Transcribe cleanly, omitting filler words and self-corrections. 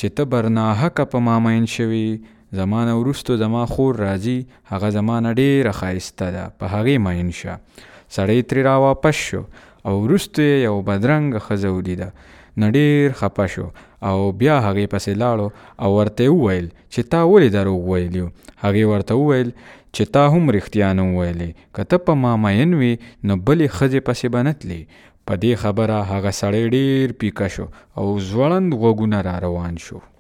چې ته برناحقه په ما مین شوي، زما نه وروستو زما خور راځي، هغه زما نه ډېره ښایسته ده، په هغې مین شه. سړی ترې راواپس شو او وروستو یې یو بدرنګه ښځه ولیده. نه ډېر خفه شو او بیا هغې پسې لاړو او ورته وویل چې تا ولې دروغ ویلي؟ هغې ورته وویل چې تا هم رښتیا نه وویلې، که ته په ما مین وې نو بلې ښځې پسې به نه تلې. په دې خبره هغه سړی ډېر پیکه شو او ځوړند غوږونه را روان شو.